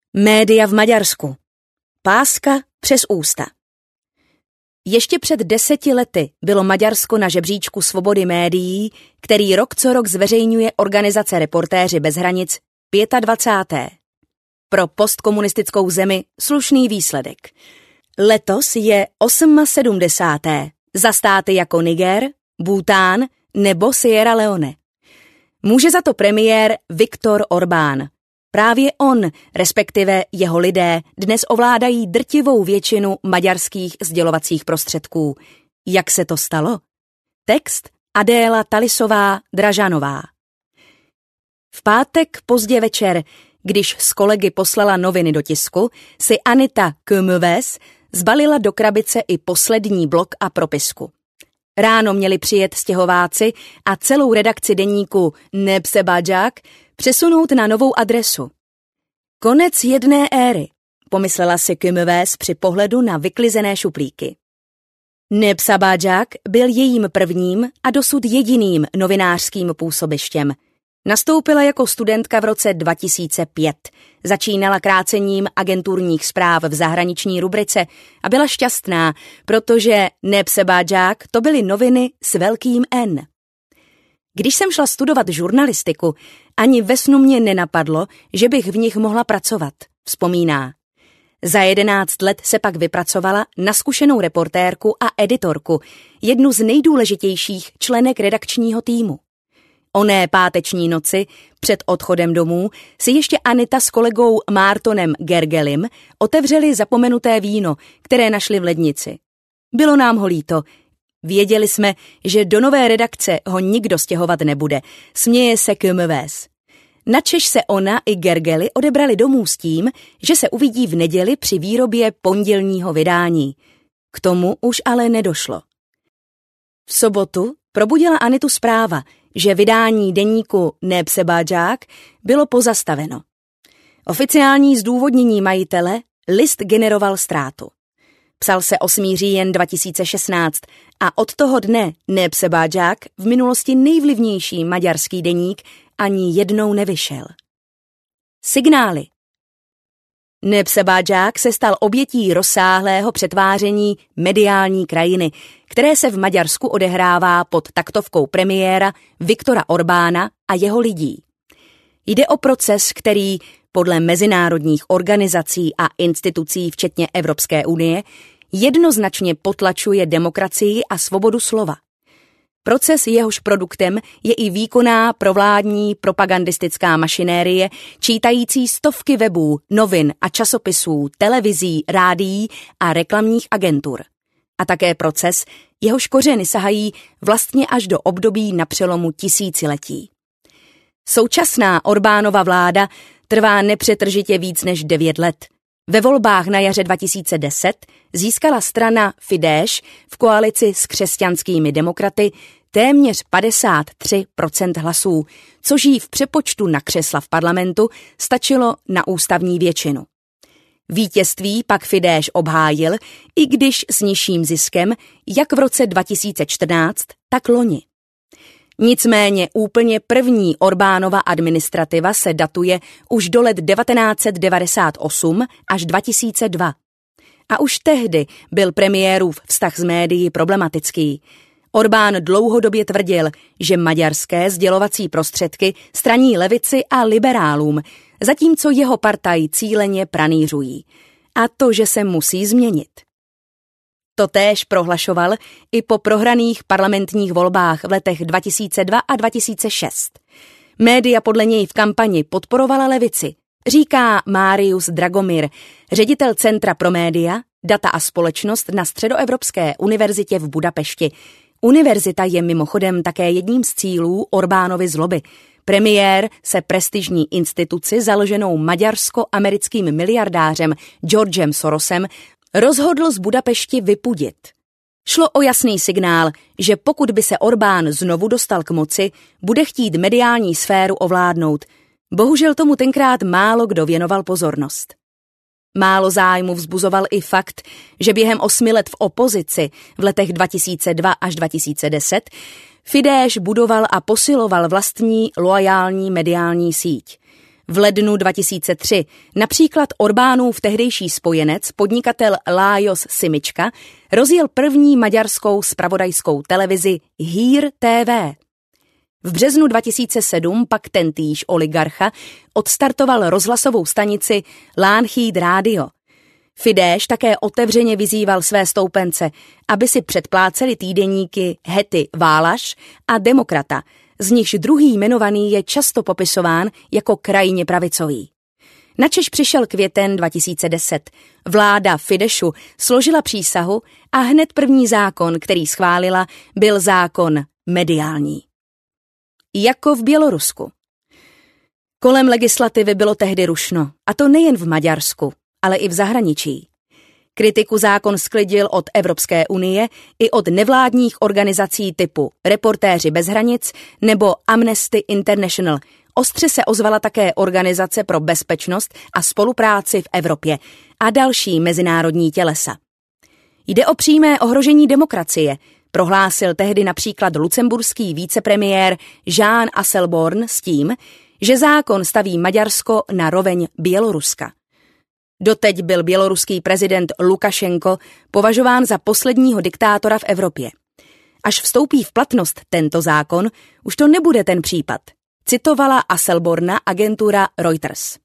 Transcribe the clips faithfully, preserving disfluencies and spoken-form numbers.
Média v Maďarsku. Páska přes ústa. Ještě před deseti lety bylo Maďarsko na žebříčku svobody médií, který rok co rok zveřejňuje organizace Reportéři bez hranic, dvacáté páté Pro postkomunistickou zemi slušný výsledek. Letos je sedmdesátého osmé za státy jako Niger, Bhútán nebo Sierra Leone. Může za to premiér Viktor Orbán. Právě on, respektive jeho lidé, dnes ovládají drtivou většinu maďarských sdělovacích prostředků. Jak se to stalo? Text Adéla Talisová Dražanová. V pátek pozdě večer, když s kolegy poslala noviny do tisku, si Anita Kömöves zbalila do krabice i poslední blok a propisku. Ráno měli přijet stěhováci a celou redakci deníku Népszabadság přesunout na novou adresu. Konec jedné éry, pomyslela si Kömöves při pohledu na vyklizené šuplíky. Népszabadság byl jejím prvním a dosud jediným novinářským působištěm. Nastoupila jako studentka v roce dva tisíce pět, začínala krácením agenturních zpráv v zahraniční rubrice a byla šťastná, protože Népszabadság to byly noviny s velkým N. Když jsem šla studovat žurnalistiku, ani ve snu mě nenapadlo, že bych v nich mohla pracovat, vzpomíná. Za jedenáct let se pak vypracovala na zkušenou reportérku a editorku, jednu z nejdůležitějších členek redakčního týmu. Oné páteční noci, před odchodem domů, si ještě Anita s kolegou Mártonem Gergelim otevřeli zapomenuté víno, které našli v lednici. Bylo nám ho líto. Věděli jsme, že do nové redakce ho nikdo stěhovat nebude, směje se Kömöves. Načež se ona i Gergely odebrali domů s tím, že se uvidí v neděli při výrobě pondělního vydání. K tomu už ale nedošlo. V sobotu probudila Anitu zpráva, že vydání deníku Népszabadság bylo pozastaveno. Oficiální zdůvodnění majitele: list generoval ztrátu. Psal se osmého října dva tisíce šestnáct a od toho dne Népszabadság, v minulosti nejvlivnější maďarský deník, ani jednou nevyšel. Signály. Népszabadság se stal obětí rozsáhlého přetváření mediální krajiny, které se v Maďarsku odehrává pod taktovkou premiéra Viktora Orbána a jeho lidí. Jde o proces, který podle mezinárodních organizací a institucí, včetně Evropské unie, jednoznačně potlačuje demokracii a svobodu slova. Proces, jehož produktem je i výkonná provládní propagandistická mašinérie, čítající stovky webů, novin a časopisů, televizí, rádií a reklamních agentur. A také proces, jehož kořeny sahají vlastně až do období na přelomu tisíciletí. Současná Orbánova vláda trvá nepřetržitě víc než devět let. Ve volbách na jaře dva tisíce deset získala strana Fidesz v koalici s křesťanskými demokraty téměř padesát tři procent hlasů, což jí v přepočtu na křesla v parlamentu stačilo na ústavní většinu. Vítězství pak Fidesz obhájil, i když s nižším ziskem, jak v roce dva tisíce čtrnáct, tak loni. Nicméně úplně první Orbánova administrativa se datuje už do let devatenáct set devadesát osm až dva tisíce dva. A už tehdy byl premiérův vztah s médií problematický. Orbán dlouhodobě tvrdil, že maďarské sdělovací prostředky straní levici a liberálům, zatímco jeho partaj cíleně pranýřují. A to, že se musí změnit. Totéž prohlašoval i po prohraných parlamentních volbách v letech dva tisíce dva a dva tisíce šest. Média podle něj v kampani podporovala levici, říká Marius Dragomir, ředitel Centra pro média, data a společnost na Středoevropské univerzitě v Budapešti. Univerzita je mimochodem také jedním z cílů Orbánovy zloby. Premiér se prestižní instituci založenou maďarsko-americkým miliardářem Georgem Sorosem rozhodl z Budapešti vypudit. Šlo o jasný signál, že pokud by se Orbán znovu dostal k moci, bude chtít mediální sféru ovládnout. Bohužel tomu tenkrát málo kdo věnoval pozornost. Málo zájmu vzbuzoval i fakt, že během osmi let v opozici v letech dva tisíce dva až dva tisíce deset Fidesz budoval a posiloval vlastní loajální mediální síť. V lednu dva tisíce tři například Orbánův tehdejší spojenec, podnikatel Lajos Simička, rozjel první maďarskou zpravodajskou televizi Hír té vé. V březnu dva tisíce sedm pak tentýž oligarcha odstartoval rozhlasovou stanici Lánchíd Rádio. Fidesz také otevřeně vyzýval své stoupence, aby si předpláceli týdeníky Hety Válaš a Demokrata, z nichž druhý jmenovaný je často popisován jako krajně pravicový. Načež přišel květen dva tisíce deset. Vláda Fideszu složila přísahu a hned první zákon, který schválila, byl zákon mediální. Jako v Bělorusku. Kolem legislativy bylo tehdy rušno, a to nejen v Maďarsku, ale i v zahraničí. Kritiku zákon sklidil od Evropské unie i od nevládních organizací typu Reportéři bez hranic nebo Amnesty International. Ostře se ozvala také Organizace pro bezpečnost a spolupráci v Evropě a další mezinárodní tělesa. Jde o přímé ohrožení demokracie, prohlásil tehdy například lucemburský vicepremiér Jean Asselborn s tím, že zákon staví Maďarsko na roveň Běloruska. Doteď byl běloruský prezident Lukašenko považován za posledního diktátora v Evropě. Až vstoupí v platnost tento zákon, už to nebude ten případ, citovala Asselborna agentura Reuters.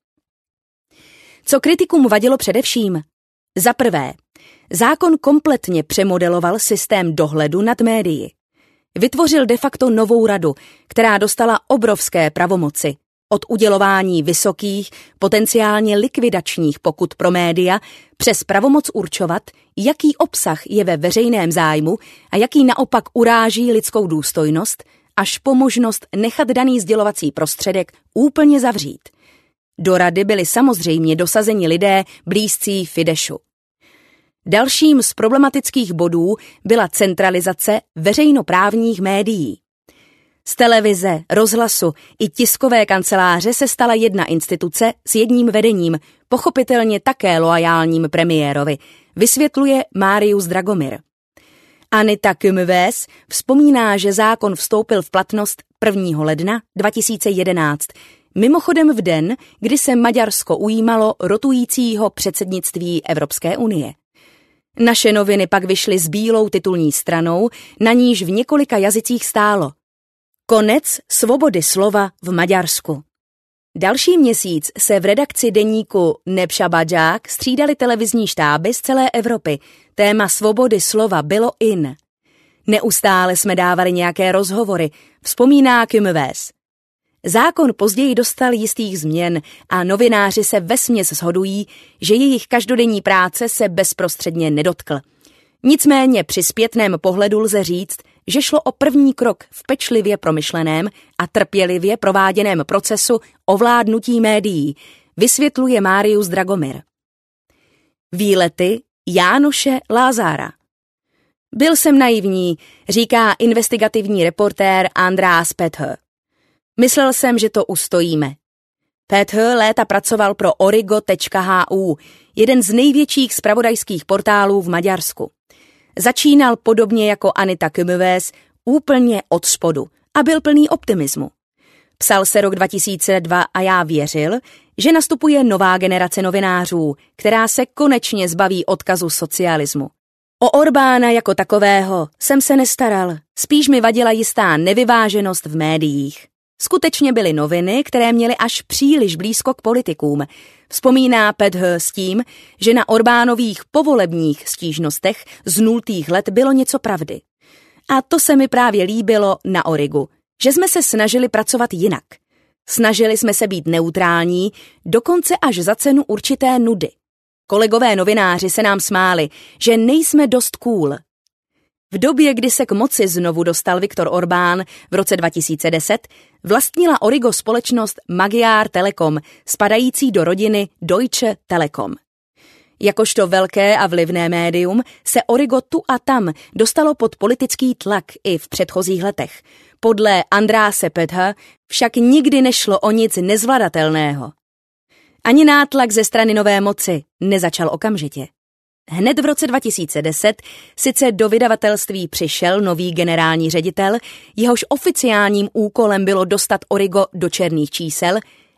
Co kritikům vadilo především? Za prvé, zákon kompletně přemodeloval systém dohledu nad médii. Vytvořil de facto novou radu, která dostala obrovské pravomoci, od udělování vysokých, potenciálně likvidačních pokut pro média, přes pravomoc určovat, jaký obsah je ve veřejném zájmu a jaký naopak uráží lidskou důstojnost, až po možnost nechat daný sdělovací prostředek úplně zavřít. Do rady byli samozřejmě dosazeni lidé blízcí Fideszu. Dalším z problematických bodů byla centralizace veřejnoprávních médií. Z televize, rozhlasu i tiskové kanceláře se stala jedna instituce s jedním vedením, pochopitelně také loajálním premiérovi, vysvětluje Marius Dragomir. Anita Kümöves vzpomíná, že zákon vstoupil v platnost prvního ledna dva tisíce jedenáct, mimochodem v den, kdy se Maďarsko ujímalo rotujícího předsednictví Evropské unie. Naše noviny pak vyšly s bílou titulní stranou, na níž v několika jazycích stálo Konec svobody slova v Maďarsku. Další měsíc se v redakci deníku Nepšabadžák střídali televizní štáby z celé Evropy. Téma svobody slova bylo in. Neustále jsme dávali nějaké rozhovory, vzpomíná Kümöves. Zákon později dostal jistých změn a novináři se vesměs shodují, že jejich každodenní práce se bezprostředně nedotkl. Nicméně při zpětném pohledu lze říct, že šlo o první krok v pečlivě promyšleném a trpělivě prováděném procesu ovládnutí médií, vysvětluje Marius Dragomir. Výlety Jánoše Lázára. Byl jsem naivní, říká investigativní reportér András Petr. Myslel jsem, že to ustojíme. Petr léta pracoval pro origo tečka há ú, jeden z největších zpravodajských portálů v Maďarsku. Začínal podobně jako Anita Kümöves úplně od spodu a byl plný optimismu. Psal se rok dva tisíce dva a já věřil, že nastupuje nová generace novinářů, která se konečně zbaví odkazu socialismu. O Orbána jako takového jsem se nestaral, spíš mi vadila jistá nevyváženost v médiích. Skutečně byly noviny, které měly až příliš blízko k politikům. Vzpomíná Petr s tím, že na Orbánových povolebních stížnostech z nultých let bylo něco pravdy. A to se mi právě líbilo na Origu, že jsme se snažili pracovat jinak. Snažili jsme se být neutrální, dokonce až za cenu určité nudy. Kolegové novináři se nám smáli, že nejsme dost cool. V době, kdy se k moci znovu dostal Viktor Orbán v roce dva tisíce deset, vlastnila Origo společnost Magyar Telekom, spadající do rodiny Deutsche Telekom. Jakožto velké a vlivné médium se Origo tu a tam dostalo pod politický tlak i v předchozích letech. Podle Andráse Petra však nikdy nešlo o nic nezvladatelného. Ani nátlak ze strany nové moci nezačal okamžitě. Hned v roce dva tisíce deset sice do vydavatelství přišel nový generální ředitel, jehož oficiálním úkolem bylo dostat Origo do černých čísel,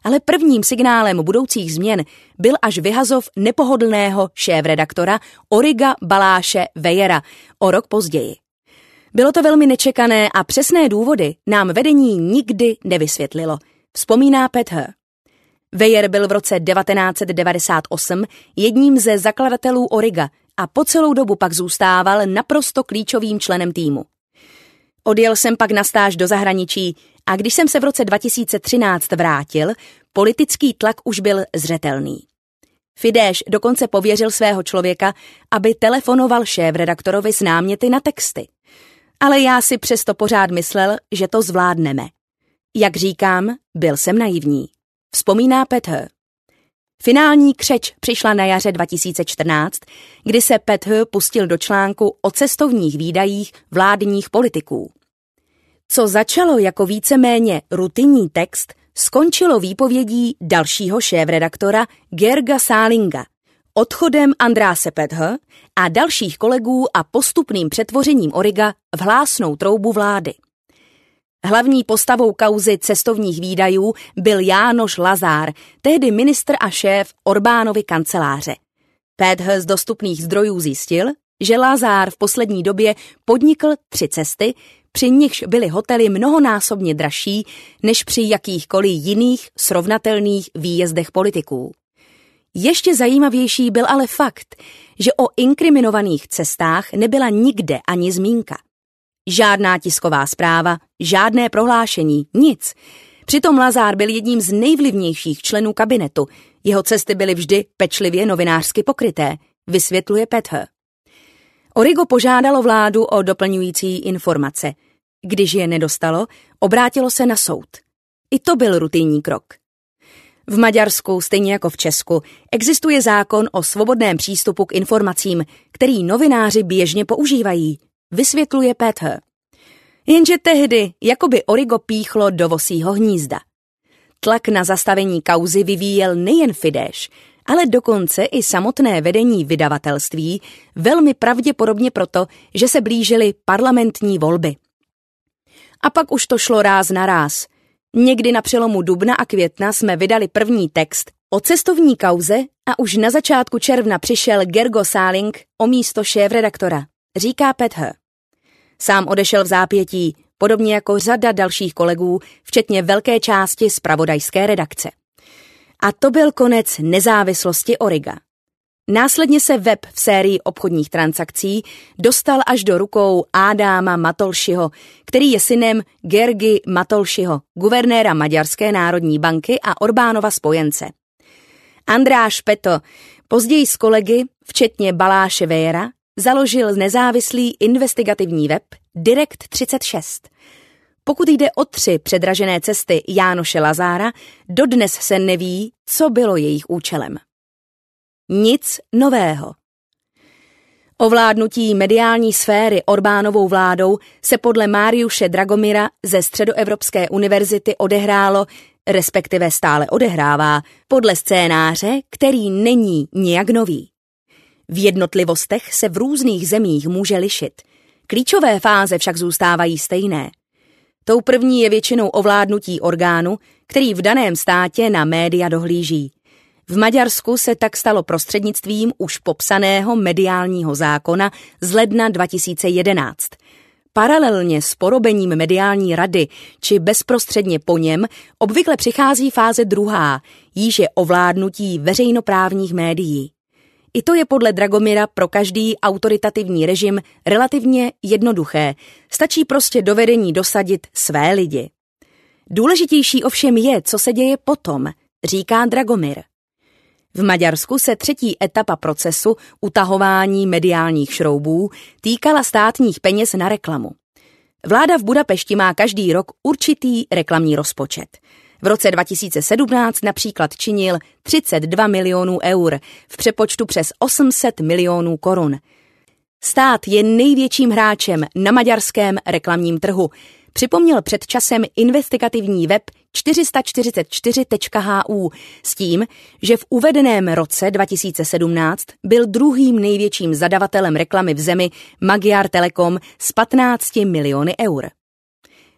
Ale prvním signálem budoucích změn byl až vyhazov nepohodlného šéfredaktora Origa Baláše Weyera o rok později. Bylo to velmi nečekané a přesné důvody nám vedení nikdy nevysvětlilo, vzpomíná Pat Her. Weyer byl v roce devatenáct set devadesát osm jedním ze zakladatelů Origa a po celou dobu pak zůstával naprosto klíčovým členem týmu. Odjel jsem pak na stáž do zahraničí a když jsem se v roce dva tisíce třináct vrátil, politický tlak už byl zřetelný. Fidesz dokonce pověřil svého člověka, aby telefonoval šéfredaktorovi s náměty na texty. Ale já si přesto pořád myslel, že to zvládneme. Jak říkám, byl jsem naivní. Vzpomíná Pat Her. Finální křeč přišla na jaře dva tisíce čtrnáct, kdy se Pat Her pustil do článku o cestovních výdajích vládních politiků. Co začalo jako víceméně rutinní text, skončilo výpovědí dalšího šéfredaktora Georga Salinga, odchodem Andráse Petha a dalších kolegů a postupným přetvořením Origa v hlásnou troubu vlády. Hlavní postavou kauzy cestovních výdajů byl Jánoš Lazár, tehdy ministr a šéf Orbánovy kanceláře. Petha z dostupných zdrojů zjistil, že Lazár v poslední době podnikl tři cesty, při nichž byly hotely mnohonásobně dražší než při jakýchkoliv jiných srovnatelných výjezdech politiků. Ještě zajímavější byl ale fakt, že o inkriminovaných cestách nebyla nikde ani zmínka. Žádná tisková zpráva, žádné prohlášení, nic. Přitom Lazár byl jedním z nejvlivnějších členů kabinetu. Jeho cesty byly vždy pečlivě novinářsky pokryté, vysvětluje Petha. Origo požádalo vládu o doplňující informace. Když je nedostalo, obrátilo se na soud. I to byl rutinní krok. V Maďarsku, stejně jako v Česku, existuje zákon o svobodném přístupu k informacím, který novináři běžně používají, vysvětluje Petha. Jenže tehdy jakoby Origo píchlo do vosího hnízda. Tlak na zastavení kauzy vyvíjel nejen Fidesz, ale dokonce i samotné vedení vydavatelství, velmi pravděpodobně proto, že se blížily parlamentní volby. A pak už to šlo ráz na ráz. Někdy na přelomu dubna a května jsme vydali první text o cestovní kauze a už na začátku června přišel Georg Saling o místo šéfredaktora, říká Petha. Sám odešel v zápětí, podobně jako řada dalších kolegů, včetně velké části zpravodajské redakce. A to byl konec nezávislosti Origa. Následně se web v sérii obchodních transakcí dostal až do rukou Ádáma Matolsiho, který je synem Gergy Matolsiho, guvernéra Maďarské národní banky a Orbánova spojence. András Peto později s kolegy, včetně Baláše Weyera, založil nezávislý investigativní web Direkt třicet šest. Pokud jde o tři předražené cesty Jánoše Lazára, dodnes se neví, co bylo jejich účelem. Nic nového. Ovládnutí mediální sféry Orbánovou vládou se podle Mariusze Dragomira ze Středoevropské univerzity odehrálo, respektive stále odehrává, podle scénáře, který není nijak nový. V jednotlivostech se v různých zemích může lišit. Klíčové fáze však zůstávají stejné. Tou první je většinou ovládnutí orgánu, který v daném státě na média dohlíží. V Maďarsku se tak stalo prostřednictvím už popsaného mediálního zákona z ledna dva tisíce jedenáct. Paralelně s porobením mediální rady či bezprostředně po něm obvykle přichází fáze druhá, jíž je ovládnutí veřejnoprávních médií. I to je podle Dragomira pro každý autoritativní režim relativně jednoduché, stačí prostě do vedení dosadit své lidi. Důležitější ovšem je, co se děje potom, říká Dragomir. V Maďarsku se třetí etapa procesu utahování mediálních šroubů týkala státních peněz na reklamu. Vláda v Budapešti má každý rok určitý reklamní rozpočet. V roce dva tisíce sedmnáct například činil třicet dva milionů eur, v přepočtu přes osm set milionů korun. Stát je největším hráčem na maďarském reklamním trhu, připomněl před časem investigativní web čtyři sta čtyřicet čtyři tečka há ú s tím, že v uvedeném roce dva tisíce sedmnáct byl druhým největším zadavatelem reklamy v zemi Magyar Telekom s patnácti miliony eur.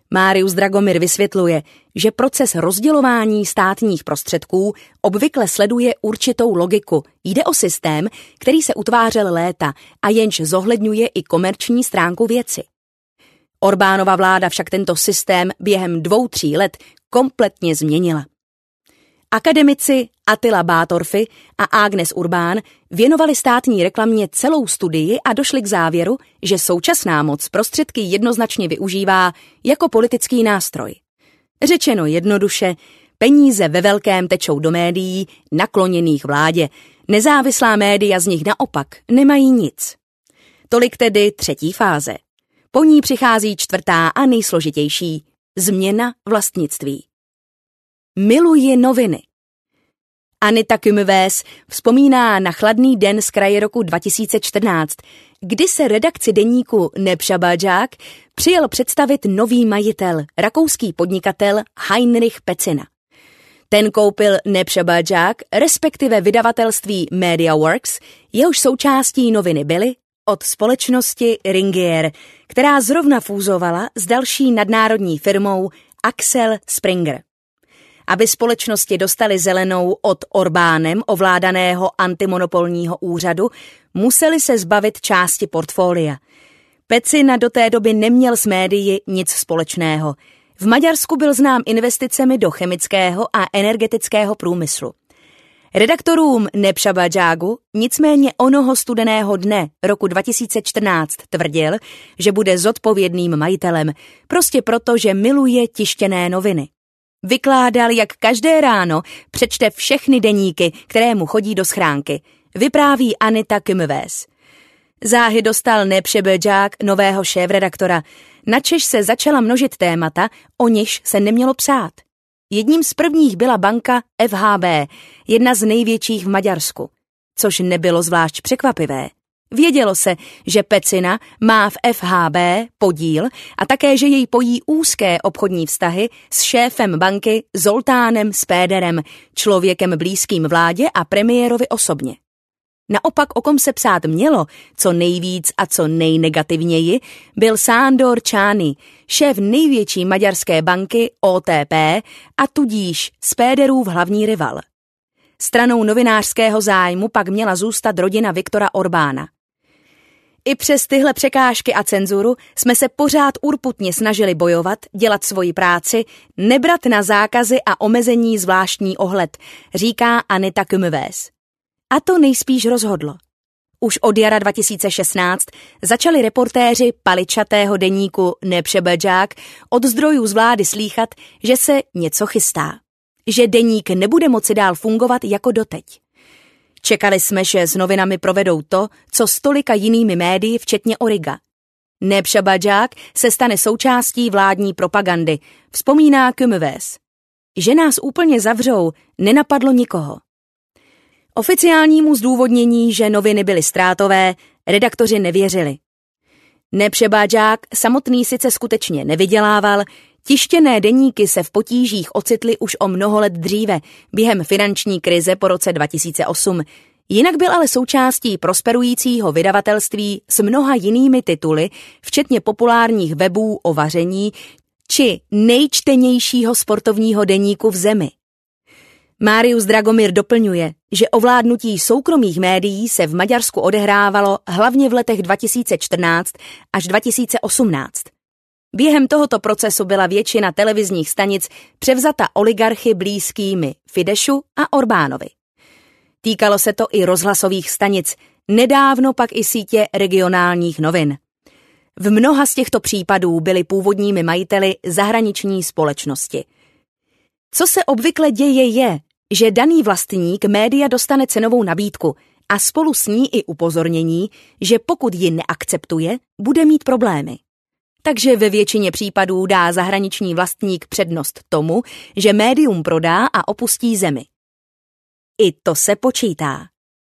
Marius Dragomir vysvětluje, že proces rozdělování státních prostředků obvykle sleduje určitou logiku. Jde o systém, který se utvářel léta a jenž zohledňuje i komerční stránku věci. Orbánova vláda však tento systém během dvou, tří let kompletně změnila. Akademici Attila Bátorfi a Agnes Urbán věnovali státní reklamě celou studii a došli k závěru, že současná moc prostředky jednoznačně využívá jako politický nástroj. Řečeno jednoduše, peníze ve velkém tečou do médií nakloněných vládě. Nezávislá média z nich naopak nemají nic. Tolik tedy třetí fáze. Po ní přichází čtvrtá a nejsložitější – změna vlastnictví. Miluji noviny. Anita Kümmeves vzpomíná na chladný den z kraje roku dva tisíce čtrnáct, kdy se redakci deníku Nepřabadžák přijel představit nový majitel, rakouský podnikatel Heinrich Pecina. Ten koupil Nepřabadžák, respektive vydavatelství MediaWorks, jehož součástí noviny byly od společnosti Ringier, která zrovna fúzovala s další nadnárodní firmou Axel Springer. Aby společnosti dostali zelenou od Orbánem ovládaného antimonopolního úřadu, museli se zbavit části portfolia. Pecina do té doby neměl s médii nic společného. V Maďarsku byl znám investicemi do chemického a energetického průmyslu. Redaktorům Nepřabadžáku nicméně onoho studeného dne roku dva tisíce čtrnáct tvrdil, že bude zodpovědným majitelem, prostě proto, že miluje tištěné noviny. Vykládal, jak každé ráno přečte všechny deníky, které mu chodí do schránky, vypráví Anita Kümmeves. Záhy dostal Nepřabadžák nového šéfredaktora, načež se začala množit témata, o nichž se nemělo psát. Jedním z prvních byla banka F H B, jedna z největších v Maďarsku, což nebylo zvlášť překvapivé. Vědělo se, že Pecina má v F H B podíl a také, že jej pojí úzké obchodní vztahy s šéfem banky Zoltánem Spéderem, člověkem blízkým vládě a premiérovi osobně. Naopak, o kom se psát mělo, co nejvíc a co nejnegativněji, byl Sándor Csány, šéf největší maďarské banky O T P a tudíž Spéderův hlavní rival. Stranou novinářského zájmu pak měla zůstat rodina Viktora Orbána. I přes tyhle překážky a cenzuru jsme se pořád urputně snažili bojovat, dělat svoji práci, nebrat na zákazy a omezení zvláštní ohled, říká Anita Kümmeves. A to nejspíš rozhodlo. Už od jara dva tisíce šestnáct začali reportéři paličatého deníku Nepřabadžák od zdrojů z vlády slýchat, že se něco chystá. Že deník nebude moci dál fungovat jako doteď. Čekali jsme, že s novinami provedou to, co s tolika jinými médii, včetně Origa. Nepřabadžák se stane součástí vládní propagandy, vzpomíná Kümmeves. Že nás úplně zavřou, nenapadlo nikoho. Oficiálnímu zdůvodnění, že noviny byly ztrátové, redaktoři nevěřili. Nepřabadžák samotný sice skutečně nevydělával, tištěné deníky se v potížích ocitly už o mnoho let dříve, během finanční krize po roce dva tisíce osm. Jinak byl ale součástí prosperujícího vydavatelství s mnoha jinými tituly, včetně populárních webů o vaření či nejčtenějšího sportovního deníku v zemi. Marius Dragomir doplňuje, že ovládnutí soukromých médií se v Maďarsku odehrávalo hlavně v letech dva tisíce čtrnáct až dva tisíce osmnáct. Během tohoto procesu byla většina televizních stanic převzata oligarchy blízkými Fidešu a Orbánovi. Týkalo se to i rozhlasových stanic, nedávno pak i sítě regionálních novin. V mnoha z těchto případů byly původními majiteli zahraniční společnosti. Co se obvykle děje je, že daný vlastník média dostane cenovou nabídku a spolu s ní i upozornění, že pokud ji neakceptuje, bude mít problémy. Takže ve většině případů dá zahraniční vlastník přednost tomu, že médium prodá a opustí zemi. I to se počítá.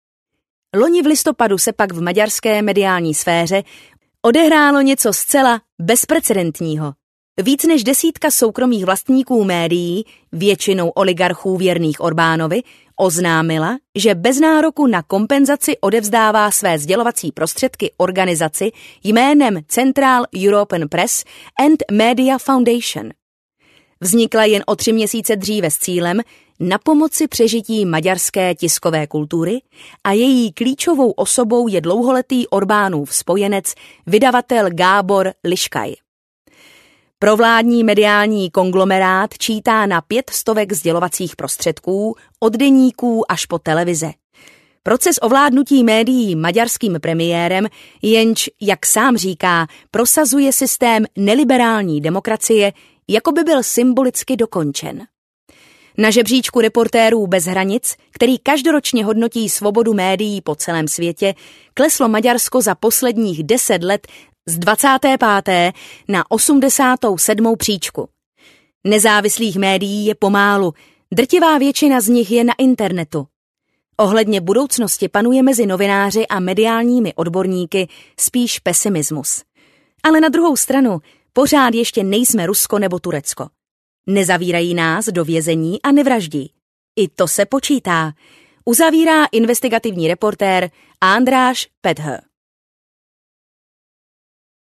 Loni v listopadu se pak v maďarské mediální sféře odehrálo něco zcela bezprecedentního. Víc než desítka soukromých vlastníků médií, většinou oligarchů věrných Orbánovi, oznámila, že bez nároku na kompenzaci odevzdává své sdělovací prostředky organizaci jménem Central European Press and Media Foundation. Vznikla jen o tři měsíce dříve s cílem na pomoci přežití maďarské tiskové kultury a její klíčovou osobou je dlouholetý Orbánův spojenec, vydavatel Gábor Liškaj. Provládní mediální konglomerát čítá na pět stovek sdělovacích prostředků, od deníků až po televize. Proces ovládnutí médií maďarským premiérem, jenž, jak sám říká, prosazuje systém neliberální demokracie, jako by byl symbolicky dokončen. Na žebříčku Reportérů bez hranic, který každoročně hodnotí svobodu médií po celém světě, kleslo Maďarsko za posledních deset let z dvacáté páté na osmdesátou sedmou příčku. Nezávislých médií je pomálu, drtivá většina z nich je na internetu. Ohledně budoucnosti panuje mezi novináři a mediálními odborníky spíš pesimismus. Ale na druhou stranu pořád ještě nejsme Rusko nebo Turecko. Nezavírají nás do vězení a nevraždí. I to se počítá, uzavírá investigativní reportér András Petr.